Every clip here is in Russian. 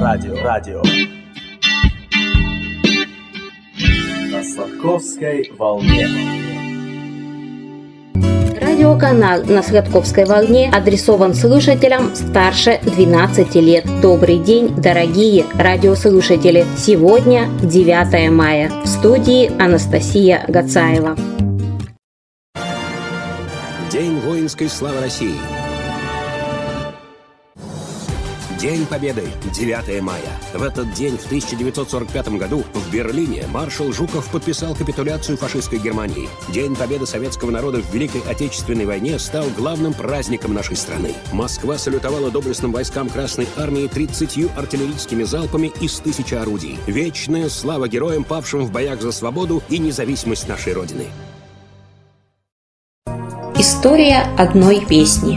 Радио. На Сладковской волне. Радиоканал на Сладковской волне адресован слушателям старше 12 лет. Добрый день, дорогие радиослушатели! Сегодня 9 мая. В студии Анастасия Гацаева. День воинской славы России. День Победы, 9 мая. В этот день, в 1945 году, в Берлине маршал Жуков подписал капитуляцию фашистской Германии. День Победы советского народа в Великой Отечественной войне стал главным праздником нашей страны. Москва салютовала доблестным войскам Красной Армии 30 артиллерийскими залпами из 1000 орудий. Вечная слава героям, павшим в боях за свободу и независимость нашей Родины. История одной песни.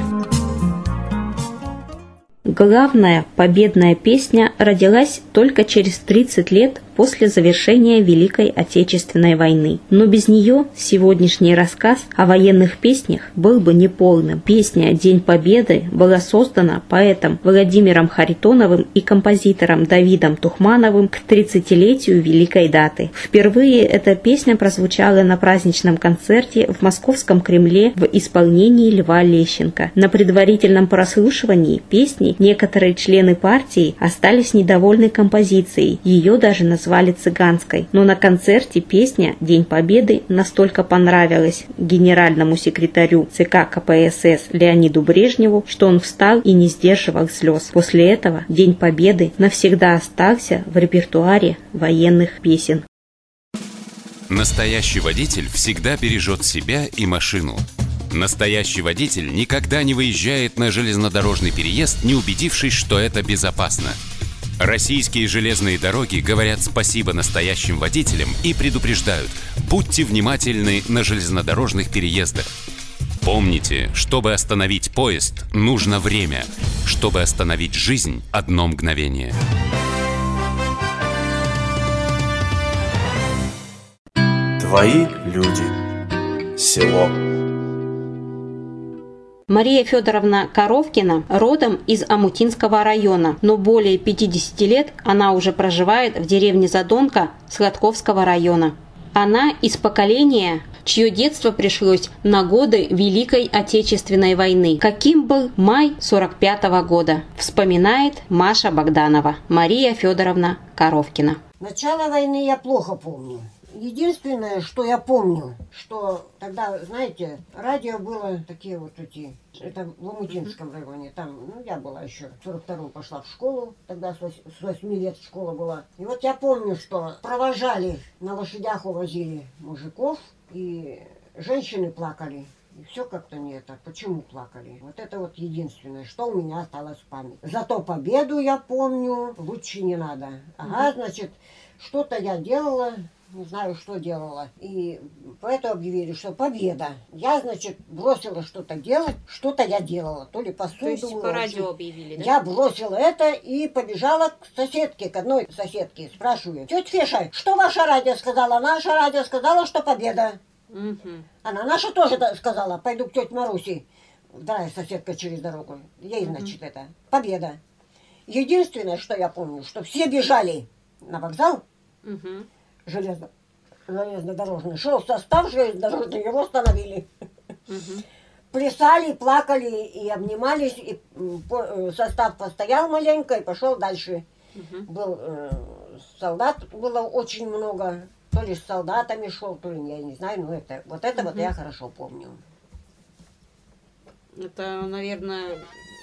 Главная победная песня родилась только через 30 лет после завершения Великой Отечественной войны. Но без нее сегодняшний рассказ о военных песнях был бы неполным. Песня «День Победы» была создана поэтом Владимиром Харитоновым и композитором Давидом Тухмановым к 30-летию Великой даты. Впервые эта песня прозвучала на праздничном концерте в Московском Кремле в исполнении Льва Лещенко. На предварительном прослушивании песни некоторые члены партии остались недовольны композицией. Ее даже назвали цыганской. Но на концерте песня «День Победы» настолько понравилась генеральному секретарю ЦК КПСС Леониду Брежневу, что он встал и не сдерживал слез. После этого День Победы навсегда остался в репертуаре военных песен. Настоящий водитель всегда бережет себя и машину. Настоящий водитель никогда не выезжает на железнодорожный переезд, не убедившись, что это безопасно. Российские железные дороги говорят спасибо настоящим водителям и предупреждают: будьте внимательны на железнодорожных переездах. Помните, чтобы остановить поезд, нужно время. Чтобы остановить жизнь, одно мгновение. Твои люди. Село. Мария Федоровна Коровкина родом из Омутинского района, но более 50 лет она уже проживает в деревне Задонка Сладковского района. Она из поколения, чье детство пришлось на годы Великой Отечественной войны. Каким был май 45-го года, вспоминает Маша Богданова. Мария Федоровна Коровкина. Начало войны я плохо помню. Единственное, что я помню, что тогда, знаете, радио было такие вот эти, это в Омутинском районе, там, я была еще, в 42-м пошла в школу, тогда с 8 лет школа была. И вот я помню, что провожали, на лошадях увозили мужиков, и женщины плакали. И все как-то не это. Почему плакали? Вот это вот единственное, что у меня осталось в памяти. Зато победу я помню, лучше не надо. Ага, значит, что-то я делала. Не знаю, что делала. И поэтому объявили, что победа. Я, значит, бросила что-то делать, что-то я делала. То ли посуду. То есть по радио объявили, да? Я бросила это и побежала к соседке, к одной соседке. Спрашиваю: тетя Феша, что ваше радио сказала? Наше радио сказала, что победа. Угу. Она наша тоже сказала: пойду к тете Маруси. Вторая соседка через дорогу. Ей, значит, это победа. Единственное, что я помню, что все бежали на вокзал. Угу. Железнодорожный. Шел состав железнодорожный, его остановили. Угу. Плясали, плакали и обнимались. И состав постоял маленько и пошел дальше. Угу. Был солдат, было очень много. То ли с солдатами шел, то ли я не знаю. Но это вот я хорошо помню. Это, наверное,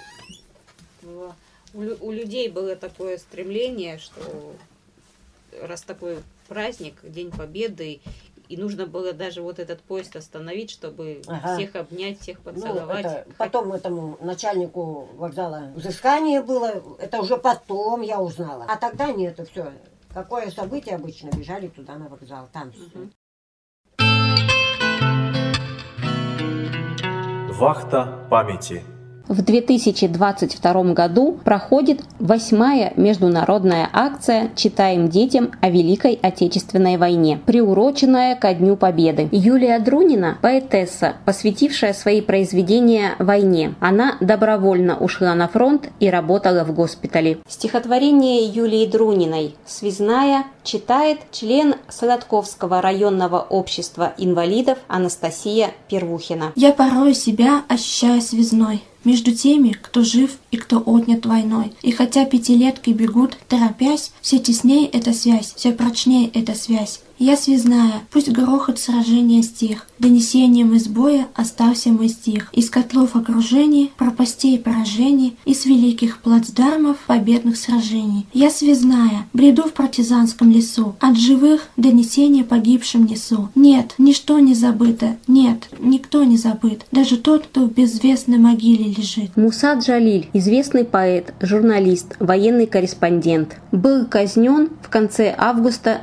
у людей было такое стремление, что раз такой праздник, День Победы, и нужно было даже вот этот поезд остановить, чтобы всех обнять, всех поцеловать. Потом этому начальнику вокзала взыскание было, это уже потом я узнала. А тогда нет, это все. Какое событие обычно, бежали туда на вокзал, там все. Вахта памяти. В 2022 году проходит 8-я международная акция «Читаем детям о Великой Отечественной войне», приуроченная ко Дню Победы. Юлия Друнина – поэтесса, посвятившая свои произведения войне. Она добровольно ушла на фронт и работала в госпитале. Стихотворение Юлии Друниной «Связная» читает член Сладковского районного общества инвалидов Анастасия Первухина. Я порой себя ощущаю связной между теми, кто жив и кто отнят войной. И хотя пятилетки бегут, торопясь, все теснее эта связь, все прочнее эта связь. Я связная, пусть грохот сражения стих, донесением из боя остался мой стих. Из котлов окружений, пропастей поражений, из великих плацдармов победных сражений. Я связная, бреду в партизанском лесу, от живых донесения погибшим несу. Нет, ничто не забыто, нет, никто не забыт, даже тот, кто в безвестной могиле лежит. Муса Джалиль, известный поэт, журналист, военный корреспондент, был казнен в конце августа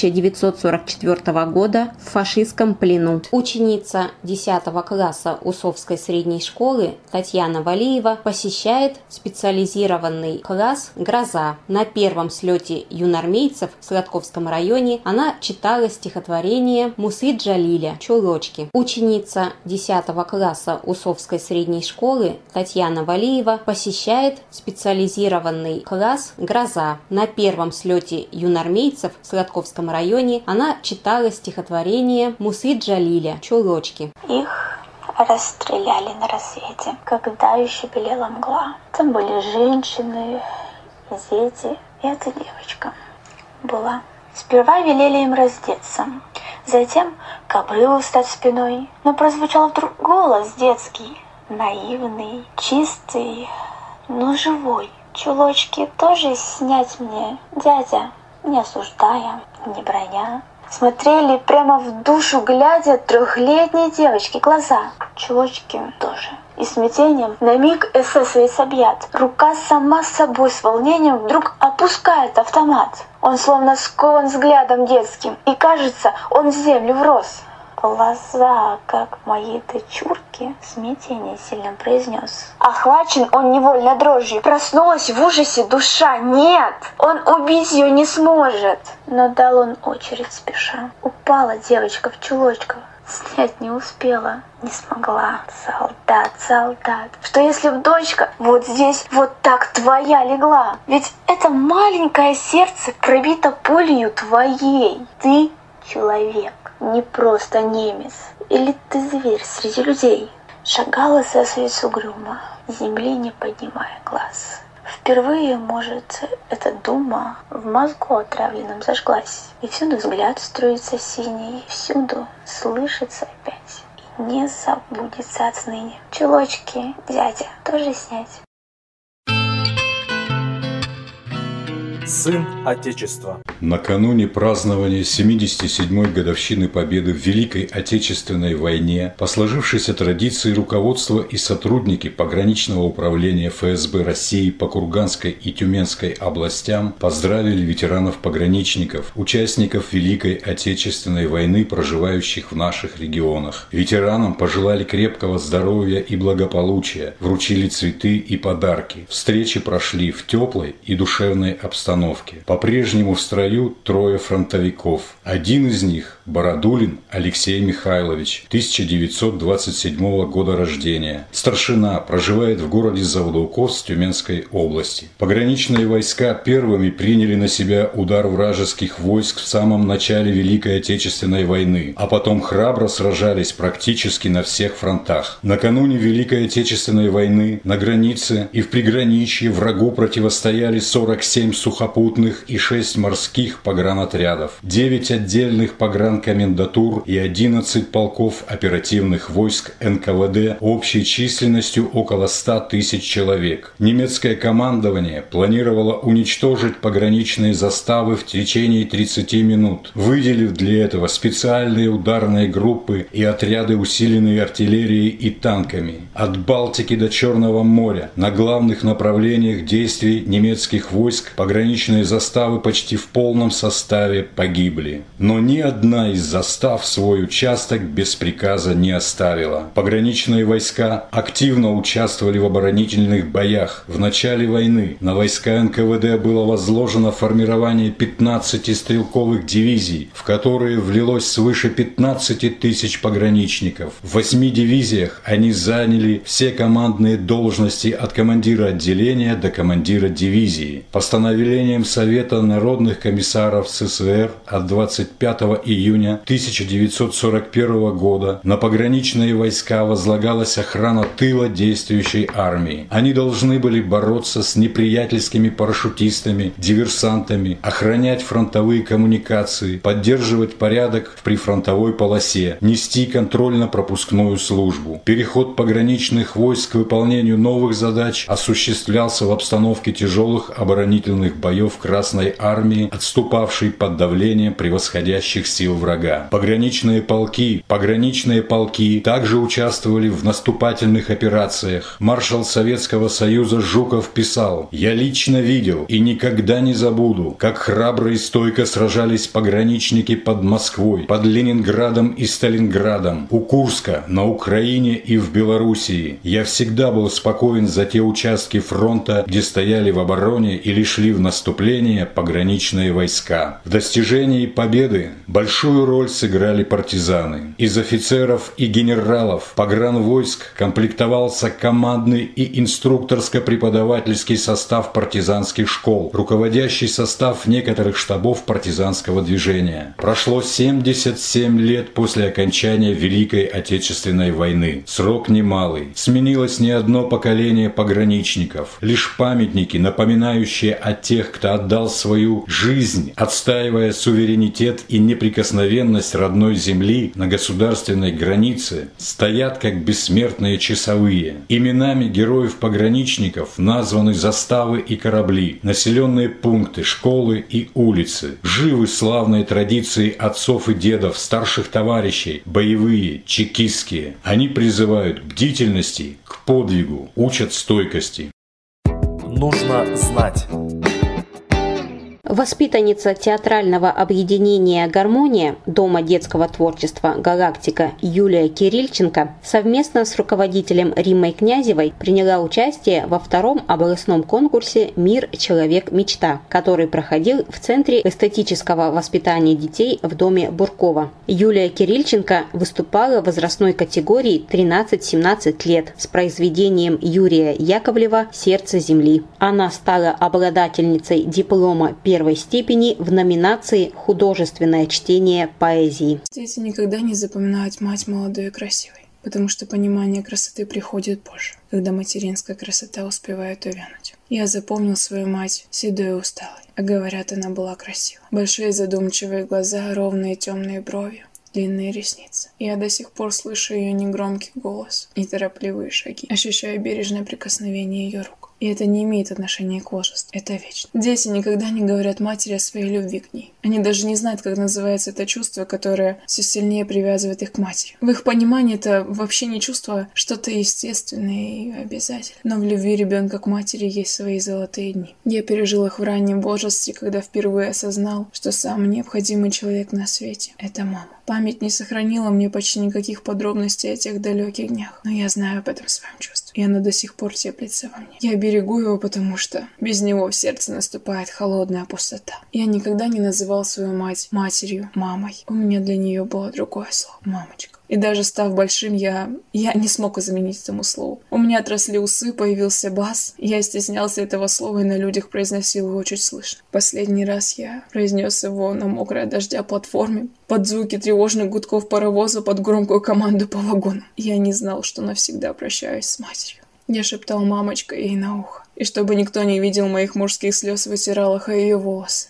1944 года в фашистском плену. Ученица 10 класса Усовской средней школы Татьяна Валиева посещает специализированный класс «Гроза». На первом слете юнармейцев в Сладковском районе она читала стихотворение Мусы Джалиля «Чулочки». Ученица 10 класса Усовской средней школы Татьяна Валиева посещает специализированный класс «Гроза». На первом слете юнармейцев в Сладковском районе она читала стихотворение Мусы Джалиля «Чулочки». Их расстреляли на рассвете, когда еще белела мгла. Там были женщины, дети, и эта девочка была. Сперва велели им раздеться, затем к обрыву встать спиной. Но прозвучал вдруг голос детский, наивный, чистый, но живой. Чулочки тоже снять мне, дядя, не осуждая, не броня. Смотрели прямо в душу, глядя трехлетней девочки глаза. Чулочки тоже. И смятением на миг эсэсовец объят. Рука сама с собой с волнением вдруг опускает автомат. Он словно скован взглядом детским, и кажется, он в землю врос. Глаза, как мои дочурки, смятение сильно произнес. Охвачен он невольно дрожью. Проснулась в ужасе душа. Нет, он убить ее не сможет. Но дал он очередь спеша. Упала девочка в чулочках. Снять не успела, не смогла. Солдат, солдат, что если б дочка вот здесь вот так твоя легла? Ведь это маленькое сердце пробито пулью твоей. Ты человек, не просто немец. Или ты зверь среди людей? Шагала эсэсовец угрюмо, земли не поднимая глаз. Впервые, может, эта дума в мозгу отравленном зажглась. И всюду взгляд струится синий, всюду слышится опять. И не забудется отныне. Чулочки, дядя, тоже снять. Сын Отечества. Накануне празднования 77-й годовщины Победы в Великой Отечественной войне по сложившейся традиции руководство и сотрудники пограничного управления ФСБ России по Курганской и Тюменской областям поздравили ветеранов-пограничников, участников Великой Отечественной войны, проживающих в наших регионах. Ветеранам пожелали крепкого здоровья и благополучия, вручили цветы и подарки. Встречи прошли в теплой и душевной обстановке. По-прежнему в строю трое фронтовиков. Один из них – Бородулин Алексей Михайлович, 1927 года рождения. Старшина, проживает в городе Заволоуковск Тюменской области. Пограничные войска первыми приняли на себя удар вражеских войск в самом начале Великой Отечественной войны, а потом храбро сражались практически на всех фронтах. Накануне Великой Отечественной войны на границе и в приграничье врагу противостояли 47 сухопутных и 6 морских погранотрядов, 9 отдельных погранкомендатур и 11 полков оперативных войск НКВД общей численностью около 100 тысяч человек. Немецкое командование планировало уничтожить пограничные заставы в течение 30 минут, выделив для этого специальные ударные группы и отряды, усиленные артиллерией и танками. От Балтики до Черного моря на главных направлениях действий немецких войск пограничные Пограничные заставы почти в полном составе погибли. Но ни одна из застав свой участок без приказа не оставила. Пограничные войска активно участвовали в оборонительных боях. В начале войны на войска НКВД было возложено формирование 15 стрелковых дивизий, в которые влилось свыше 15 тысяч пограничников. В 8 дивизиях они заняли все командные должности от командира отделения до командира дивизии. Постановлением Совета народных комиссаров СССР от 25 июня 1941 года на пограничные войска возлагалась охрана тыла действующей армии. Они должны были бороться с неприятельскими парашютистами, диверсантами, охранять фронтовые коммуникации, поддерживать порядок в прифронтовой полосе, нести контрольно-пропускную службу. Переход пограничных войск к выполнению новых задач осуществлялся в обстановке тяжелых оборонительных боев Красной армии, отступавшей под давлением превосходящих сил врага. Пограничные полки также участвовали в наступательных операциях. Маршал Советского Союза Жуков писал: «Я лично видел и никогда не забуду, как храбро и стойко сражались пограничники под Москвой, под Ленинградом и Сталинградом, у Курска, на Украине и в Белоруссии. Я всегда был спокоен за те участки фронта, где стояли в обороне или шли в наступление пограничные войска. В достижении победы большую роль сыграли партизаны. Из офицеров и генералов погранвойск комплектовался командный и инструкторско-преподавательский состав партизанских школ, руководящий состав некоторых штабов партизанского движения. Прошло 77 лет после окончания Великой Отечественной войны. Срок немалый. Сменилось не одно поколение пограничников. Лишь памятники, напоминающие о тех, кто отдал свою жизнь, отстаивая суверенитет и неприкосновенность родной земли на государственной границе, стоят как бессмертные часовые. Именами героев-пограничников названы заставы и корабли, населенные пункты, школы и улицы. Живы славные традиции отцов и дедов, старших товарищей, боевые, чекистские. Они призывают к бдительности, к подвигу, учат стойкости. Нужно знать. Воспитанница театрального объединения «Гармония» Дома детского творчества «Галактика» Юлия Кирильченко совместно с руководителем Риммой Князевой приняла участие во втором областном конкурсе «Мир. Человек. Мечта», который проходил в Центре эстетического воспитания детей в доме Буркова. Юлия Кирильченко выступала в возрастной категории 13-17 лет с произведением Юрия Яковлева «Сердце земли». Она стала обладательницей диплома первой степени в номинации «Художественное чтение поэзии». Дети никогда не запоминают мать молодой и красивой, потому что понимание красоты приходит позже, когда материнская красота успевает увянуть. Я запомнил свою мать седой и усталой, а говорят, она была красива. Большие задумчивые глаза, ровные темные брови, длинные ресницы. Я до сих пор слышу ее негромкий голос, неторопливые шаги, ощущаю бережное прикосновение ее рук. И это не имеет отношения к возрасту, это вечно. Дети никогда не говорят матери о своей любви к ней. Они даже не знают, как называется это чувство, которое все сильнее привязывает их к матери. В их понимании это вообще не чувство, а что-то естественное и обязательное. Но в любви ребенка к матери есть свои золотые дни. Я пережил их в раннем возрасте, когда впервые осознал, что самый необходимый человек на свете – это мама. Память не сохранила мне почти никаких подробностей о тех далеких днях, но я знаю об этом своем чувстве, и оно до сих пор теплится во мне. Я берегу его, потому что без него в сердце наступает холодная пустота. Я никогда не называл свою мать матерью, мамой. У меня для нее было другое слово – мамочка. И даже став большим, я не смог заменить этому слову. У меня отросли усы, появился бас. Я стеснялся этого слова и на людях произносил его чуть слышно. Последний раз я произнес его на мокрой от дождя платформе, под звуки тревожных гудков паровоза, под громкую команду по вагону. Я не знал, что навсегда прощаюсь с матерью. Я шептал «мамочка» ей на ухо. И чтобы никто не видел моих мужских слез, вытирал их о ее волосы.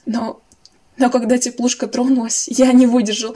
Но когда теплушка тронулась, я не выдержал,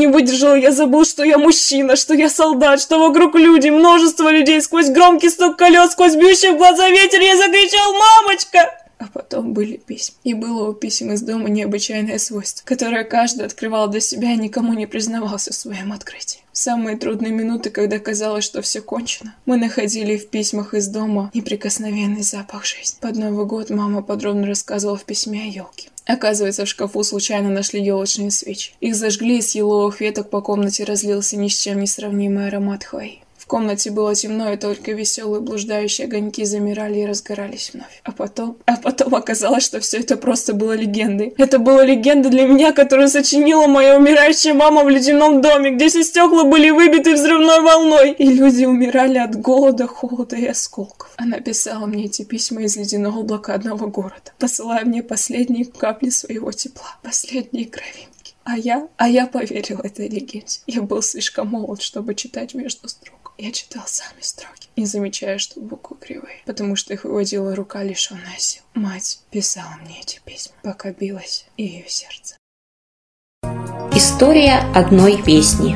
я забыл, что я мужчина, что я солдат, что вокруг люди, множество людей, сквозь громкий стук колес, сквозь бьющий в глаза ветер, я закричал «мамочка!» А потом были письма. И было у писем из дома необычайное свойство, которое каждый открывал для себя и никому не признавался в своем открытии. В самые трудные минуты, когда казалось, что все кончено, мы находили в письмах из дома неприкосновенный запах жизни. Под Новый год мама подробно рассказывала в письме о елке. Оказывается, в шкафу случайно нашли елочные свечи. Их зажгли, и с еловых веток по комнате разлился ни с чем не сравнимый аромат хвои. В комнате было темно, и только веселые блуждающие огоньки замирали и разгорались вновь. А потом оказалось, что все это просто было легендой. Это была легенда для меня, которую сочинила моя умирающая мама в ледяном доме, где все стекла были выбиты взрывной волной, и люди умирали от голода, холода и осколков. Она писала мне эти письма из ледяного блокадного города, посылая мне последние капли своего тепла, последние кровинки. А я поверил этой легенде. Я был слишком молод, чтобы читать между строк. Я читал сами строки, не замечая, что буквы кривые, потому что их выводила рука, лишенная сил. Мать писала мне эти письма, пока билось ее сердце. История одной песни.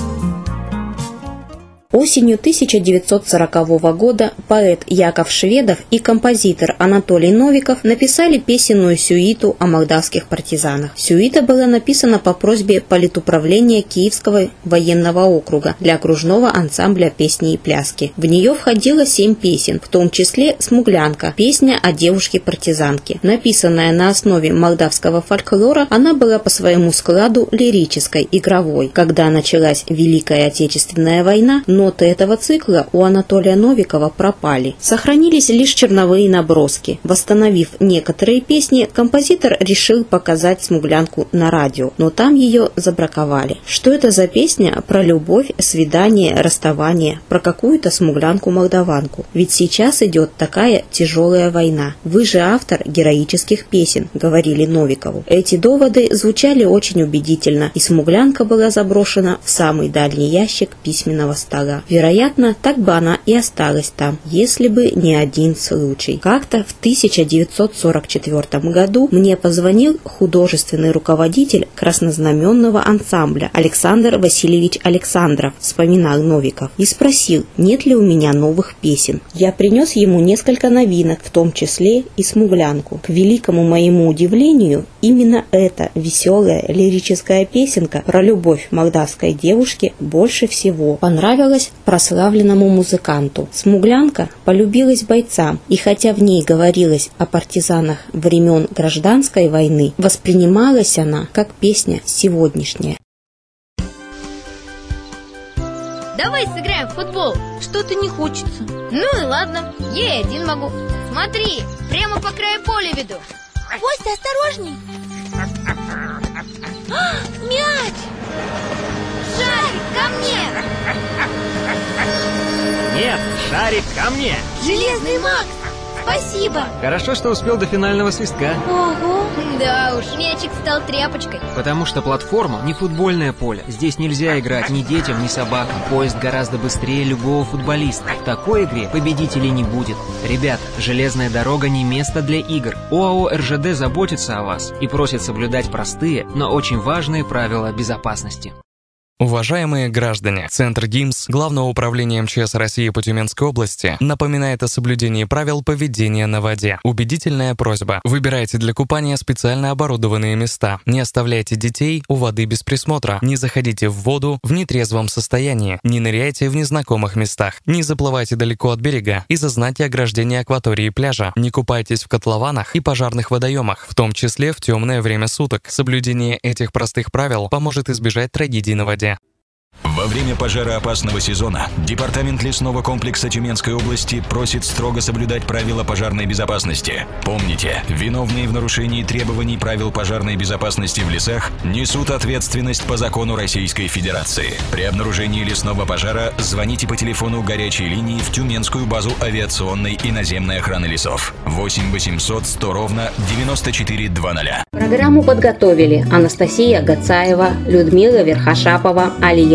Осенью 1940 года поэт Яков Шведов и композитор Анатолий Новиков написали песенную сюиту о молдавских партизанах. Сюита была написана по просьбе политуправления Киевского военного округа для окружного ансамбля песни и пляски. В нее входило 7 песен, в том числе «Смуглянка» – песня о девушке-партизанке. Написанная на основе молдавского фольклора, она была по своему складу лирической, игровой. Когда началась Великая Отечественная война, ноты этого цикла у Анатолия Новикова пропали. Сохранились лишь черновые наброски. Восстановив некоторые песни, композитор решил показать «Смуглянку» на радио, но там ее забраковали. Что это за песня про любовь, свидание, расставание, про какую-то смуглянку-молдаванку? Ведь сейчас идет такая тяжелая война. Вы же автор героических песен, говорили Новикову. Эти доводы звучали очень убедительно, и «Смуглянка» была заброшена в самый дальний ящик письменного стола. Вероятно, так бы она и осталась там, если бы не один случай. Как-то в 1944 году мне позвонил художественный руководитель краснознаменного ансамбля Александр Васильевич Александров, вспоминал Новиков, и спросил, нет ли у меня новых песен. Я принес ему несколько новинок, в том числе и «Смуглянку». К великому моему удивлению, именно эта веселая лирическая песенка про любовь молдавской девушки больше всего понравилась прославленному музыканту. «Смуглянка» полюбилась бойцам, и хотя в ней говорилось о партизанах времен гражданской войны, воспринималась она как песня сегодняшняя. Давай сыграем в футбол. Что-то не хочется. Ну и ладно, я и один могу. Смотри, прямо по краю поля веду. Костя, осторожней. Мяч! Шарик, ко мне! Нет, шарик ко мне! Железный Макс! Спасибо! Хорошо, что успел до финального свистка. Ого! Да уж, мячик стал тряпочкой. Потому что платформа не футбольное поле. Здесь нельзя играть ни детям, ни собакам. Поезд гораздо быстрее любого футболиста. В такой игре победителей не будет. Ребята, железная дорога не место для игр. ОАО РЖД заботится о вас и просит соблюдать простые, но очень важные правила безопасности. Уважаемые граждане, Центр ГИМС Главного управления МЧС России по Тюменской области напоминает о соблюдении правил поведения на воде. Убедительная просьба. Выбирайте для купания специально оборудованные места. Не оставляйте детей у воды без присмотра. Не заходите в воду в нетрезвом состоянии. Не ныряйте в незнакомых местах. Не заплывайте далеко от берега из-за знаки ограждения акватории пляжа. Не купайтесь в котлованах и пожарных водоемах, в том числе в темное время суток. Соблюдение этих простых правил поможет избежать трагедий на воде. Во время пожароопасного сезона Департамент лесного комплекса Тюменской области просит строго соблюдать правила пожарной безопасности. Помните, виновные в нарушении требований правил пожарной безопасности в лесах несут ответственность по закону Российской Федерации. При обнаружении лесного пожара звоните по телефону горячей линии в Тюменскую базу авиационной и наземной охраны лесов 8 800 100 ровно 9400. Программу подготовили Анастасия Гацаева, Людмила Верхошапова, Алия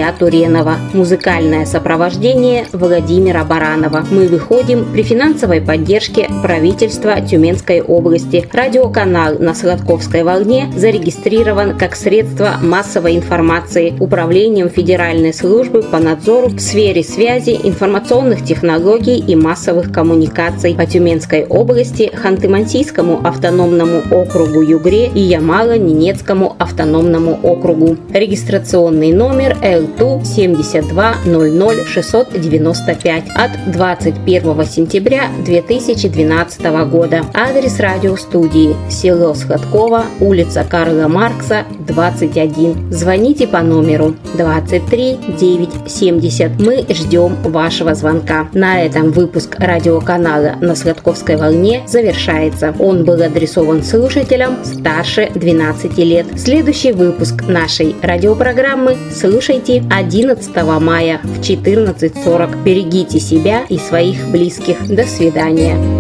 Илья Туренова. Музыкальное сопровождение Владимира Баранова. Мы выходим при финансовой поддержке правительства Тюменской области. Радиоканал на Сладковской волне зарегистрирован как средство массовой информации Управлением Федеральной службы по надзору в сфере связи, информационных технологий и массовых коммуникаций по Тюменской области, Ханты-Мансийскому автономному округу Югре и Ямало-Ненецкому автономному округу. Регистрационный номер L2 72 00 695 от 21 сентября 2012 года. Адрес радиостудии: село Сладково, улица Карла Маркса, 21. Звоните по номеру 23 9 70. Мы ждем вашего звонка. На этом выпуск радиоканала на Сладковской волне завершается. Он был адресован слушателям старше 12 лет. Следующий выпуск нашей радиопрограммы слушайте 11 мая в 14:40. Берегите себя и своих близких. До свидания.